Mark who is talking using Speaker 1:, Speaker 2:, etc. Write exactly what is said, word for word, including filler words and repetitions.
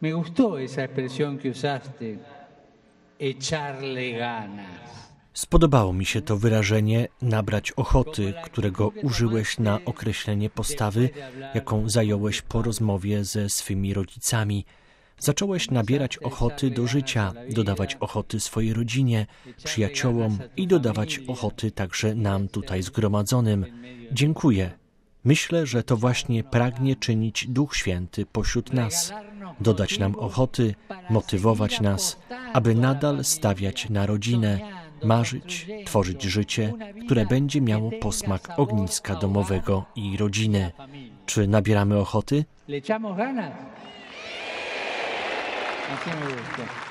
Speaker 1: Me gustó esa expresión que usaste, echarle ganas.
Speaker 2: Spodobało mi się to wyrażenie nabrać ochoty, którego użyłeś na określenie postawy, jaką zająłeś po rozmowie ze swymi rodzicami. Zacząłeś nabierać ochoty do życia, dodawać ochoty swojej rodzinie, przyjaciołom i dodawać ochoty także nam tutaj zgromadzonym. Dziękuję. Myślę, że to właśnie pragnie czynić Duch Święty pośród nas. Dodać nam ochoty, motywować nas, aby nadal stawiać na rodzinę, marzyć, tworzyć życie, które będzie miało posmak ogniska domowego i rodziny. Czy nabieramy ochoty?
Speaker 1: ¿Le echamos ganas? Así me gusta.